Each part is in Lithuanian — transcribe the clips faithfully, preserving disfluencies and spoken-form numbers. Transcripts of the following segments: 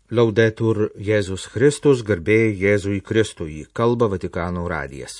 Laudetur Jėzus Kristus, garbė Jėzui Kristui, kalba Vatikano radijas.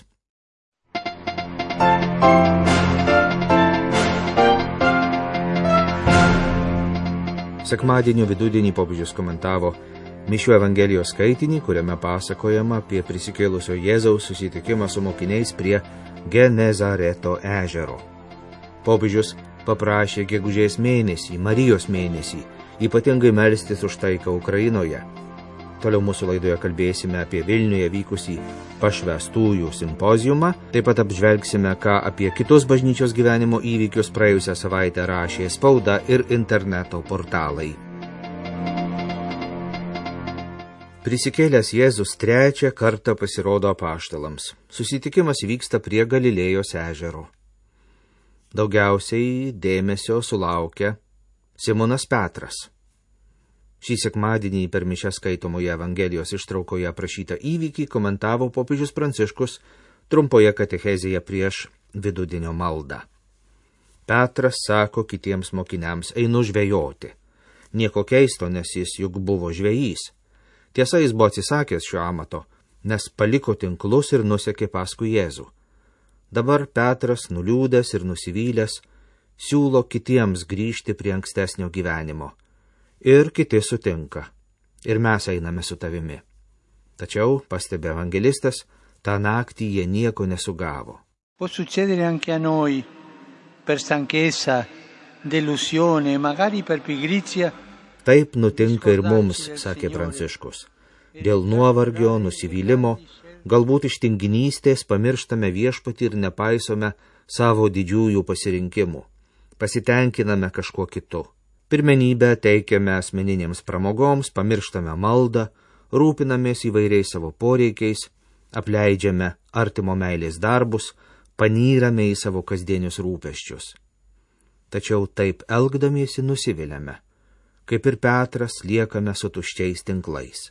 Sekmadienio vidudienį popiežius komentavo Mišių Evangelijos skaitinį, kuriame pasakojama apie prisikėlusio Jėzaus susitikimą su mokiniais prie Genezareto ežero. Popiežius paprašė gegužės mėnesį, Marijos mėnesį, ypatingai melstis už taiką Ukrainoje. Toliau mūsų laidoje kalbėsime apie Vilniuje vykusį pašvęstųjų simpoziumą, taip pat apžvelgsime, ką apie kitus bažnyčios gyvenimo įvykius praėjusią savaitę rašė spauda ir interneto portalai. Prisikėlęs Jėzus trečią kartą pasirodo apaštalams. Susitikimas vyksta prie Galilėjos ežero. Daugiausiai dėmesio sulaukia Simonas Petras. Šį sekmadienį per mišias skaitomoje Evangelijos ištraukoje aprašytą įvykį komentavo popiežius Pranciškus trumpoje katechezėje prieš vidudienio maldą. Petras sako kitiems mokiniams, einu žvejoti. Nieko keisto, nes jis juk buvo žvejys. Tiesa, jis buvo atsisakęs šio amato, nes paliko tinklus ir nusekė paskui Jėzų. Dabar Petras, nuliūdęs ir nusivylęs, siūlo kitiems grįžti prie ankstesnio gyvenimo. Ir kiti sutinka. Ir mes einame su tavimi. Tačiau, pastebi evangelistas, tą naktį jie nieko nesugavo. Può succedere anche a noi, per stanchezza, delusione, magari per pigrizia. Taip nutinka ir mums, sakė Pranciškus. Dėl nuovargio, nusivylimo, galbūt iš tinginystės pamirštame viešpatį ir nepaisome savo didžiųjų pasirinkimų. Pasitenkiname kažkuo kitu. Pirmenybę teikiame asmeninėms pramogoms, pamirštame maldą, rūpinamės įvairiais savo poreikiais, apleidžiame artimo meilės darbus, panyrame į savo kasdienius rūpesčius. Tačiau taip elgdamiesi nusiviliame. Kaip ir Petras, liekame su tuščiais tinklais.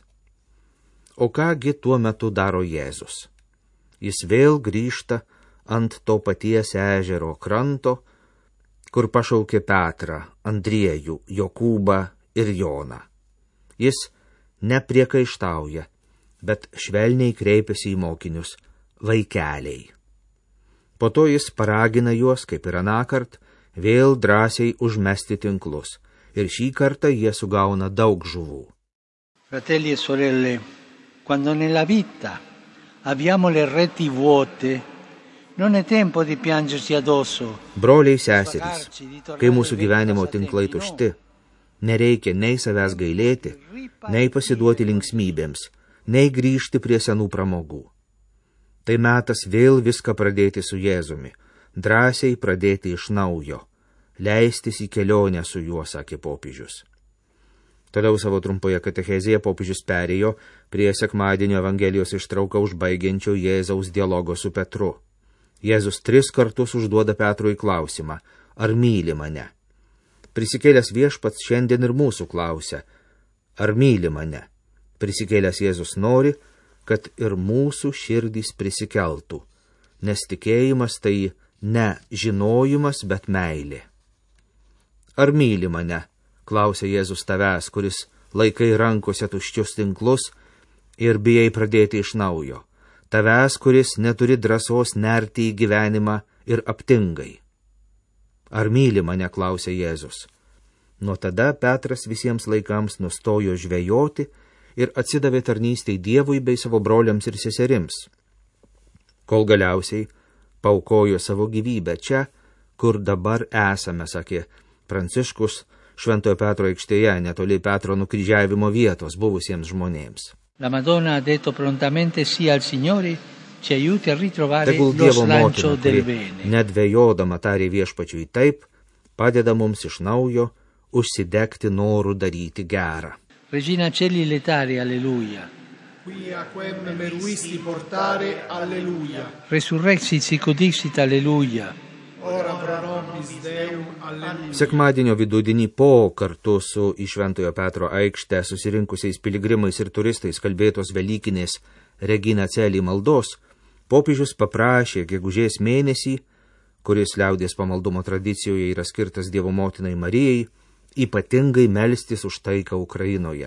O kągi tuo metu daro Jėzus? Jis vėl grįžta ant to paties ežero kranto, kur pašaukė Petrą, Andriejų, Jokūbą ir Joną. Jis nepriekaištauja, bet švelniai kreipiasi į mokinius, vaikeliai. Po to jis paragina juos, kaip ir anąkart, vėl drąsiai užmesti tinklus, ir šį kartą jie sugauna daug žuvų. Fratelli e sorelle, quando nella vita abbiamo le reti vuote, non è tempo di piangersi addosso. Broliai seserys, kai mūsų gyvenimo tinklai tušti, nereikia nei savęs gailėti, nei pasiduoti linksmybėms, nei grįžti prie senų pramogų. Tai metas vėl viską pradėti su Jėzumi, drąsiai pradėti iš naujo, leistis į kelionę su juo, sakė popiežius. Toliau savo trumpoje katechezėje popiežius perėjo prie sekmadienio Evangelijos ištrauką užbaigiančio Jėzaus dialogo su Petru. Jėzus tris kartus užduoda Petrui klausimą, ar myli mane? Prisikėlęs viešpats šiandien ir mūsų klausia, ar myli mane? Prisikėlęs Jėzus nori, kad ir mūsų širdys prisikeltų, nes tikėjimas tai ne žinojimas, bet meilė. Ar myli mane? Klausia Jėzus tavęs, kuris laikai rankose tuščius tinklus ir bijai pradėti iš naujo. Tavęs, kuris neturi drąsos nerti į gyvenimą ir aptingai. Ar myli mane, klausė Jėzus. Nuo tada Petras visiems laikams nustojo žvejoti ir atsidavė tarnystei Dievui bei savo broliams ir seserims, kol galiausiai paaukojo savo gyvybę čia, kur dabar esame, sakė Pranciškus, Šventojo Petro aikštėje, netoli Petro nukryžiavimo vietos buvusiems žmonėms. La Madonna ha detto prontamente sì al Signore, ci aiuti a ritrovare Tegul lo Dievo slancio motina, del kuri bene. nedvejodama tarė viešpačiui taip, padeda mums iš naujo užsidegti norų daryti gerą. Regina Celi letare, alleluia. Quia quem meruisti portare, alleluia. Resurrexit sic dixit, alleluia. Ora pro nobis Deum, alleluia. Sekmadienio vidudienį po kartu su į Šventojo Petro aikštę susirinkusiais piligrimais ir turistais kalbėtos velykinės Regina Celi maldos, popiežius paprašė gegužės mėnesį, kuris liaudies pamaldumo tradicijoje yra skirtas Dievo motinai Marijai, ypatingai melstis už taiką Ukrainoje.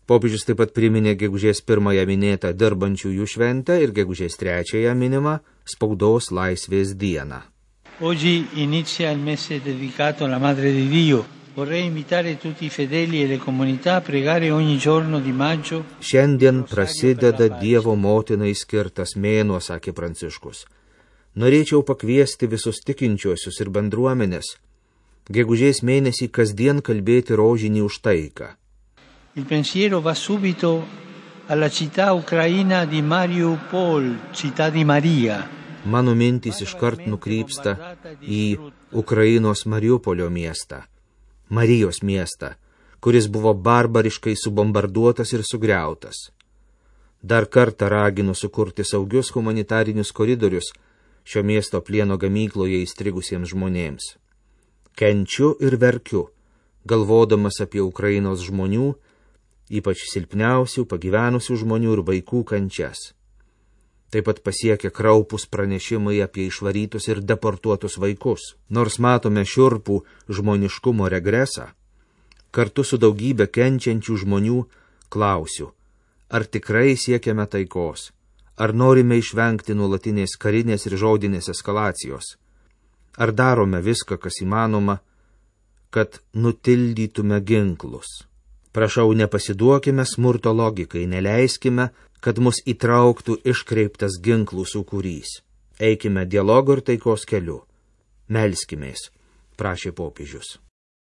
Popiežius taip pat priminė gegužės pirmąją minėtą dirbančiųjų šventę ir gegužės trečiąją minimą spaudos laisvės dieną. Oggi inizia il mese dedicato alla Madre di Dio. Vorrei invitare tutti i fedeli e le comunità a pregare ogni giorno di maggio. Šiandien prasideda Dievo motinai skirtas mėnuo, sakė Pranciškus. Norėčiau pakviesti visus tikinčiuosius ir bendruomenės gegužės mėnesį kasdien kalbėti rožinį už taiką. Il pensiero va subito alla città ucraina di Mariupol, città di Maria. Mano mintys iškart nukrypsta į Ukrainos Mariupolio miestą, Marijos miestą, kuris buvo barbariškai subombarduotas ir sugriautas. Dar kartą raginu sukurti saugius humanitarinius koridorius šio miesto plieno gamykloje įstrigusiems žmonėms. Kenčiu ir verkiu, galvodamas apie Ukrainos žmonių, ypač silpniausių, pagyvenusių žmonių ir vaikų kančias. Taip pat pasiekia kraupus pranešimai apie išvarytus ir deportuotus vaikus. Nors matome šiurpų žmoniškumo regresą, kartu su daugybė kenčiančių žmonių klausiu, ar tikrai siekiame taikos, ar norime išvengti nuolatinės karinės ir žodinės eskalacijos, ar darome viską, kas įmanoma, kad nutildytume ginklus. Prašau, nepasiduokime smurto logikai, neleiskime, kad mus įtrauktų iškreiptas ginklų sūkurys. Eikime dialogo ir taikos keliu. Melskimės, prašė popiežius.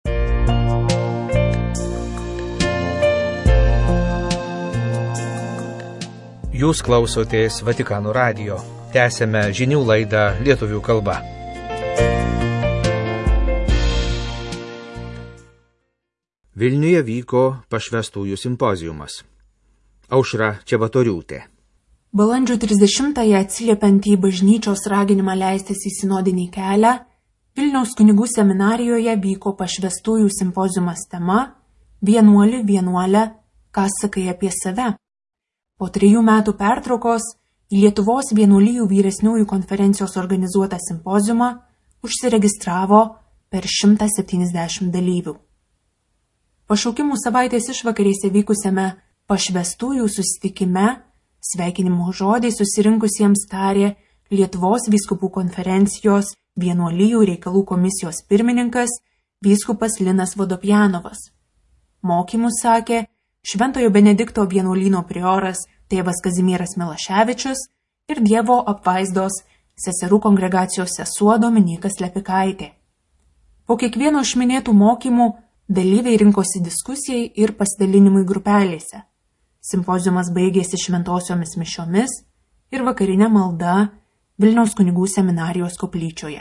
Jūs klausotės Vatikano radijo. Tęsėme žinių laidą lietuvių kalba. Vilniuje vyko pašvestųjų simpoziumas. Aušra Čebatoriūtė. Balandžio trisdešimtąją atsiliepiant į bažnyčios raginimą leistis į sinodinį kelią, Vilniaus kunigų seminarijoje vyko pašvestųjų simpoziumas tema Vienuoli, vienuolė, ką sakai apie save. Po trijų metų pertraukos į Lietuvos vienuolijų vyresniųjų konferencijos organizuotą simpoziumą užsiregistravo per šimtą septyniasdešimt dalyvių. Pašaukimų savaitės išvakarėse vykusiame pašvestųjų susitikime sveikinimo žodį susirinkusiems tarė Lietuvos vyskupų konferencijos vienuolijų reikalų komisijos pirmininkas vyskupas Linas Vodopjanovas. Mokymus sakė Šventojo Benedikto vienuolyno prioras tėvas Kazimieras Milaševičius ir Dievo apvaizdos seserų kongregacijos sesuo Dominykas Lepikaitė. Po kiekvieno iš minėtų mokymų dalyviai rinkosi diskusijai ir pasidalinimui grupelėse. Simpoziumas baigėsi šventosiomis mišiomis ir vakarinė malda Vilniaus kunigų seminarijos koplyčioje.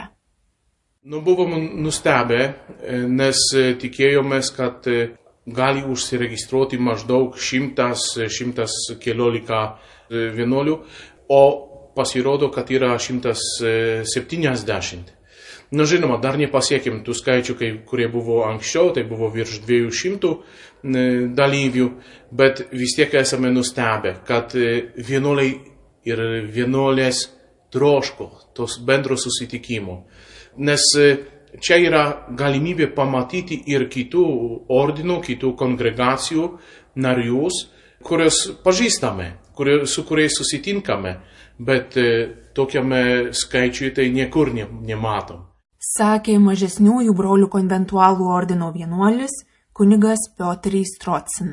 Nu, buvom nustebę, nes tikėjomės, kad gali užsiregistruoti maždaug šimtas, šimtas keliolika vienuolių, o pasirodo, kad yra šimtas septyniasdešimt. Na, žinoma, dar nepasiekėm tų skaičių, kurie buvo anksčiau, tai buvo virš dviejų šimtų dalyvių, bet vis tiek esame nustebę, kad vienuoliai ir vienuolės troško tos bendro susitikimo. Nes čia yra galimybė pamatyti ir kitų ordinų, kitų kongregacijų narius, kurios pažįstame, kurie, su kuriais susitinkame, bet tokiame skaičiuje tai niekur ne, nematom. Sakė mažesniųjų brolių konventualų ordino vienuolis kunigas Piotras Strocin.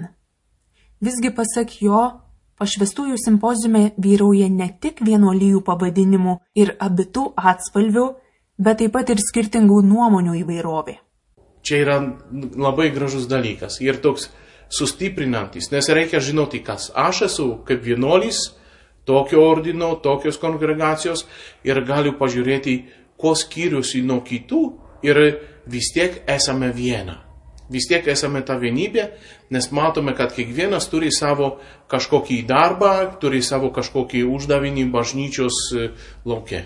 Visgi pasak jo, pašvestųjų simpoziume vyrauja ne tik vienuolijų pavadinimų ir abitų atspalvių, bet taip pat ir skirtingų nuomonių įvairovė. Čia yra labai gražus dalykas ir toks sustiprinantis, nes reikia žinoti, kas aš esu kaip vienuolis, tokio ordino, tokios kongregacijos ir galiu pažiūrėti, ko skiriuosi nuo kitų ir vis tiek esame viena. Vis tiek esame ta vienybė, nes matome, kad kiekvienas turi savo kažkokį darbą, turi savo kažkokį uždavinį bažnyčios lauke.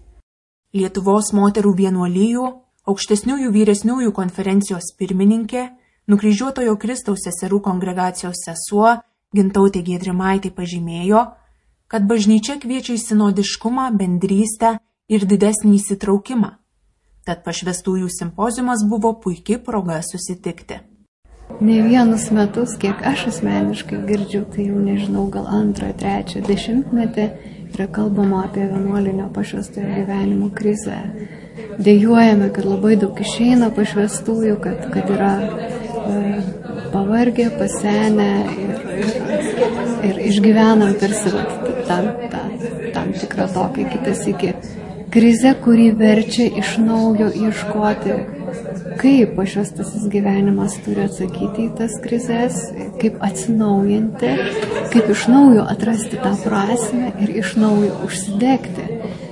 Lietuvos moterų vienuolijų, aukštesniųjų vyresniųjų konferencijos pirmininkė, Nukryžiuotojo Kristaus seserų kongregacijos sesuo Gintautė Giedrimaitė pažymėjo, kad bažnyčia kviečia į sinodiškumą, bendrystę ir didesnį įsitraukimą. Tad pašvestųjų simpoziumas buvo puikiai proga susitikti. Ne vienus metus, kiek aš asmeniškai girdžiu, tai jau nežinau, gal antrą, trečią dešimtmetį yra kalbama apie vienuolinio pašvęstojo gyvenimo krizę. Dejuojame, kad labai daug išeina pašvęstųjų, kad, kad yra e, pavargę, pasenę ir, ir, ir išgyvenam tarsi tam, tam, tam tikrą tokią kitas iki krizę, kuri verčia iš naujo ieškoti, kaip pašvęstasis gyvenimas turi atsakyti į tas krizės, kaip atsinaujinti, kaip iš naujo atrasti tą prasmę ir iš naujo užsidegti.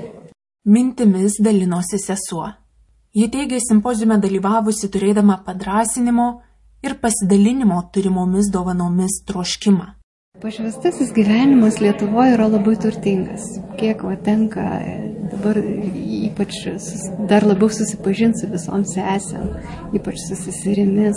Mintimis dalinosi sesuo. Ji teigė simpoziume dalyvavusi turėdama padrasinimo ir pasidalinimo turimomis dovanomis troškimą. Pašvęstasis gyvenimas Lietuvoje yra labai turtingas. Kiek va tenka dabar ypač dar labiau susipažinti su visom sesėm, ypač su seserimis,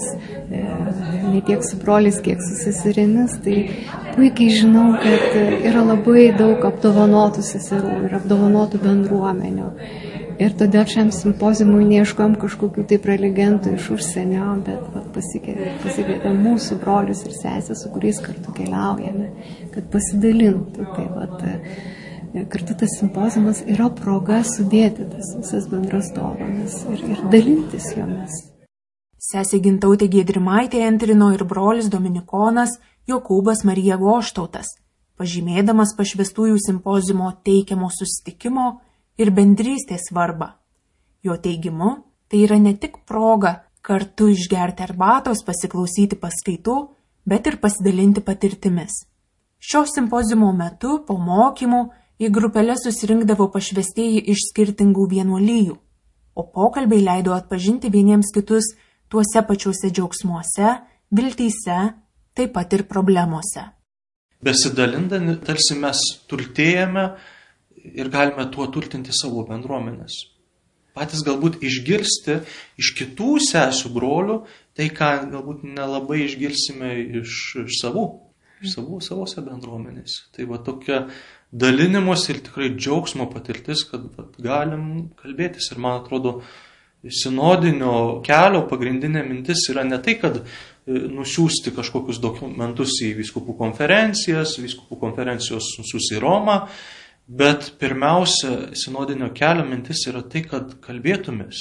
ne tiek su broliais, kiek su seserimis, tai puikiai žinau, kad yra labai daug apdovanotų seserų ir apdovanotų bendruomenių. Ir todėl šiam simpoziumui neieškojom kažkokių tai prelegentų iš užsienio, bet vat, pasikvietėm mūsų brolius ir sesės, su kuriais kartu keliaujame, kad pasidalintų. Tai vat, kartu tas simpoziumas yra proga sudėti tas visas bendras dovanas ir, ir dalintis jomis. Sesė Gintautė Giedrimaitė antrino ir brolis dominikonas Jokūbas Marija Goštautas, pažymėdamas pašvęstųjų simpoziumo teikiamo susitikimo ir bendrystės svarbą. Jo teigimu, tai yra ne tik proga kartu išgerti arbatos, pasiklausyti paskaitų, bet ir pasidalinti patirtimis. Šio simpoziumo metu po mokymų į grupelę susirinkdavo pašvęstieji iš skirtingų vienuolijų, o pokalbiai leido atpažinti vieniems kitus tuose pačiuose džiaugsmuose, viltyse, taip pat ir problemuose. Besidalindami, tarsi mes turtėjame ir galime tuo turtinti savo bendruomenės. Patys galbūt išgirsti iš kitų sesių brolių tai, ką galbūt nelabai išgirsime iš, iš savų, iš savų savose bendruomenės. Tai va tokia dalinimos ir tikrai džiaugsmo patirtis, kad va, galim kalbėtis. Ir man atrodo, sinodinio kelio pagrindinė mintis yra ne tai, kad nusiųsti kažkokius dokumentus į vyskupų konferencijas, vyskupų konferencijos nusiųs į Romą, bet pirmiausia, sinodinio kelio mintis yra tai, kad kalbėtumės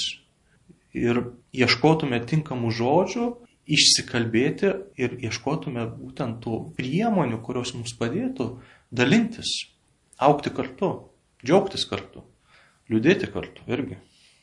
ir ieškotume tinkamų žodžių, išsikalbėti ir ieškotume būtent tų priemonių, kurios mums padėtų dalintis, augti kartu, džiaugtis kartu, liūdėti kartu irgi.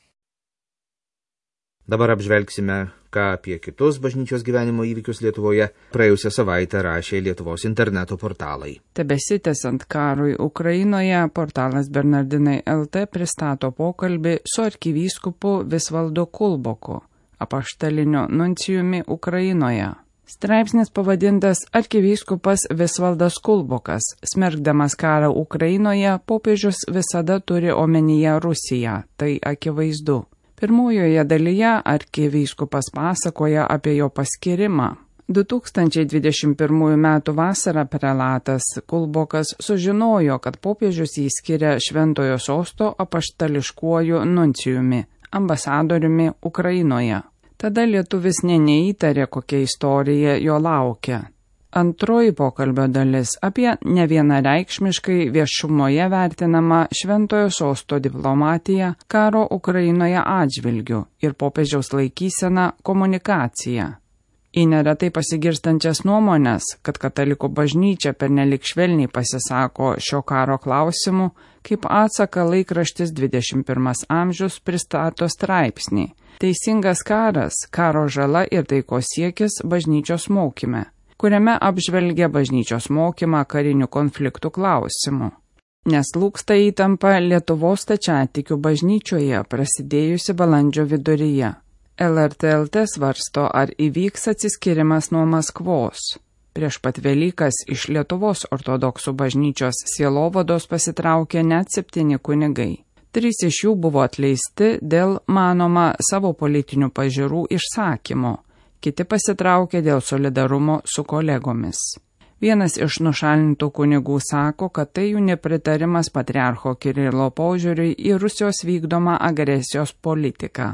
Dabar apžvelgsime, ką apie kitus bažnyčios gyvenimo įvykius Lietuvoje praėjusią savaitę rašė Lietuvos interneto portalai. Tebesitęsiant karui Ukrainoje, portalas Bernardinai L T pristato pokalbį su arkivyskupu Visvaldu Kulboku, apaštaliniu nuncijumi Ukrainoje. Straipsnis pavadintas Arkivyskupas Visvaldas Kulbokas, smerkdamas karą Ukrainoje, popiežius visada turi omenyje Rusiją, tai akivaizdu. Pirmojoje dalyje arkivyskupas pasakoja apie jo paskyrimą. du tūkstančiai dvidešimt pirmųjų metų vasarą prelatas Kulbokas sužinojo, kad popiežius jį skiria Šventojo Sosto apaštališkuoju nuncijumi, ambasadoriumi Ukrainoje. Tada lietuvis nė neįtarė, kokia istorija jo laukia. Antroji pokalbio dalis apie nevienareikšmiškai viešumoje vertinamą Šventojo Sosto diplomatiją karo Ukrainoje atžvilgiu ir popiežiaus laikyseną komunikaciją. Į neretai pasigirstančias nuomonės, kad katalikų bažnyčia pernelik švelniai pasisako šio karo klausimu, kaip atsaką laikraštis dvidešimt pirmas amžius pristato straipsnį Teisingas karas, karo žala ir taikos siekis bažnyčios mokyme, kuriame apžvelgia bažnyčios mokymą karinių konfliktų klausimų. Nes lūksta įtampa Lietuvos stačiatikių bažnyčioje prasidėjusi balandžio viduryje. L R T L T svarsto, ar įvyks atsiskirimas nuo Maskvos. Prieš pat Velykas iš Lietuvos ortodoksų bažnyčios sielovados pasitraukė net septyni kunigai. Trys iš jų buvo atleisti dėl, manoma, savo politinių pažiūrų išsakymo. Kiti pasitraukė dėl solidarumo su kolegomis. Vienas iš nušalintų kunigų sako, kad tai jų nepritarimas patriarcho Kirilo požiūriui į Rusijos vykdomą agresijos politiką.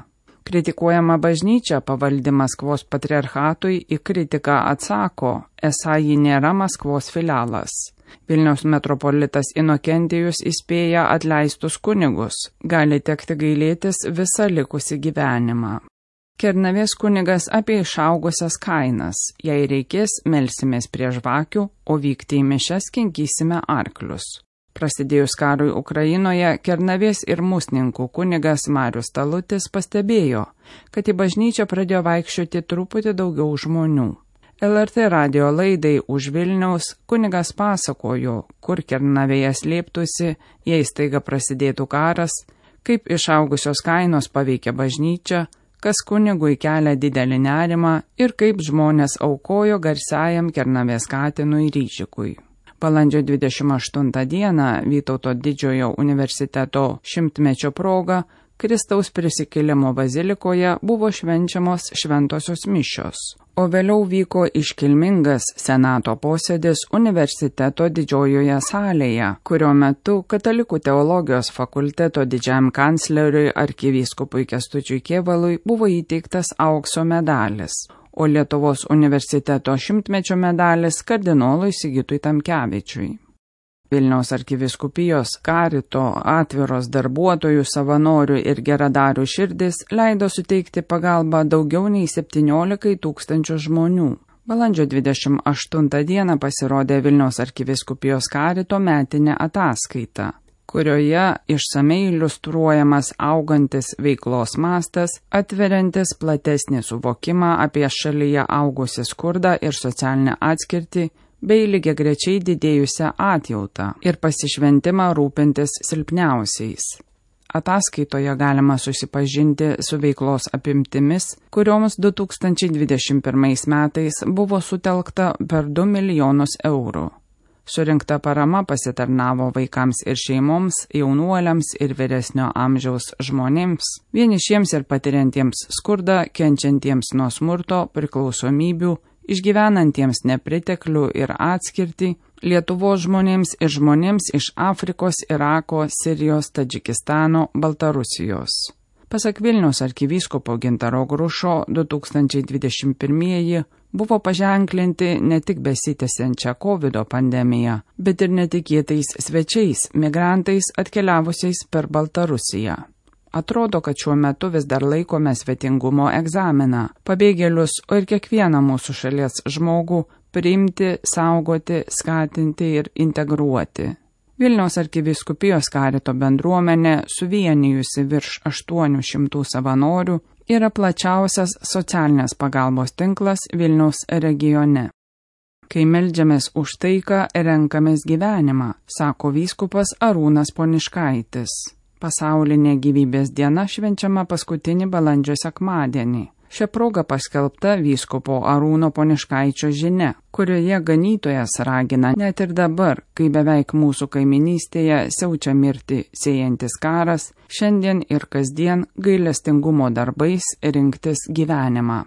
Kritikuojama bažnyčia pavaldi Maskvos patriarchatui į kritiką atsako, esą ji nėra Maskvos filialas. Vilniaus metropolitas Inokentijus įspėja atleistus kunigus, gali tekti gailėtis visą likusį gyvenimą. Kernavės kunigas apie išaugusias kainas, jei reikės, melsimės prie žvakių, o vykti į mišias kinkysime arklius. Prasidėjus karui Ukrainoje, Kernavės ir Musninkų kunigas Marius Talutis pastebėjo, kad į bažnyčią pradėjo vaikščioti truputį daugiau žmonių. L R T radio laidai Už Vilniaus kunigas pasakojo, kur Kernavėje slėptųsi, jei staiga prasidėtų karas, kaip išaugusios kainos paveikia bažnyčią, kas kunigui kelia didelį nerimą ir kaip žmonės aukojo garsiajam Kernavės katinui Ryžikui. Balandžio dvidešimt aštuntą dieną Vytauto didžiojo universiteto šimtmečio proga Kristaus prisikėlimo bazilikoje buvo švenčiamos šventosios mišios, o vėliau vyko iškilmingas senato posėdis universiteto didžiojoje salėje, kurio metu Katalikų teologijos fakulteto didžiajam kancleriui arkivyskupui Kęstučiui Kėvalui buvo įteiktas aukso medalis, o Lietuvos universiteto šimtmečio medalis kardinolui Sigitui Tamkevičiui. Vilniaus arkivyskupijos karito atviros darbuotojų, savanorių ir geradarių širdis leido suteikti pagalbą daugiau nei septyniolikai tūkstančių žmonių. Balandžio dvidešimt aštuntą dieną pasirodė Vilniaus arkivyskupijos karito metinė ataskaita, kurioje išsamei iliustruojamas augantis veiklos mastas, atveriantis platesnį suvokimą apie šalyje augusį skurdą ir socialinę atskirtį, bei lygiagrečiai didėjusią atjautą ir pasišventimą rūpintis silpniausiais. Ataskaitoje galima susipažinti su veiklos apimtimis, kurioms du tūkstančiai dvidešimt pirmais metais buvo sutelkta per du milijonus eurų. Surinkta parama pasitarnavo vaikams ir šeimoms, jaunuoliams ir vyresnio amžiaus žmonėms, vienišiems ir patiriantiems skurdą, kenčiantiems nuo smurto, priklausomybių, išgyvenantiems nepriteklių ir atskirtį, Lietuvos žmonėms ir žmonėms iš Afrikos, Irako, Sirijos, Tadžikistano, Baltarusijos. Pasak Vilniaus arkivyskupo Gintaro Grušo, du tūkstančiai dvidešimt pirmieji buvo paženklinti ne tik besitęsiančią kovido pandemiją, bet ir netikėtais svečiais, migrantais atkeliavusiais per Baltarusiją. Atrodo, kad šiuo metu vis dar laikome svetingumo egzaminą, pabėgėlius, o ir kiekvieną mūsų šalies žmogų priimti, saugoti, skatinti ir integruoti. Vilniaus arkivyskupijos karito bendruomenė, suvienijusi virš aštuonių šimtų savanorių, yra plačiausias socialinės pagalbos tinklas Vilniaus regione. Kai meldžiamės už taiką, renkamės gyvenimą, sako vyskupas Arūnas Poniškaitis. Pasaulinė gyvybės diena švenčiama paskutinį balandžio sekmadienį. Šia proga paskelbta vyskupo Arūno Poniškaičio žinia, kurioje ganytojas ragina net ir dabar, kai beveik mūsų kaiminystėje siaučia mirti sėjantis karas, šiandien ir kasdien gailestingumo darbais rinktis gyvenimą.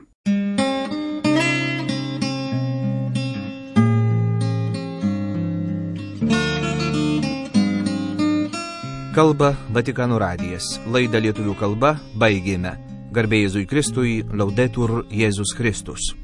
Kalba Vatikano radijas. Laidą lietuvių kalba baigėme. Garbė Jėzui Kristui, Laudetur Jėzus Kristus.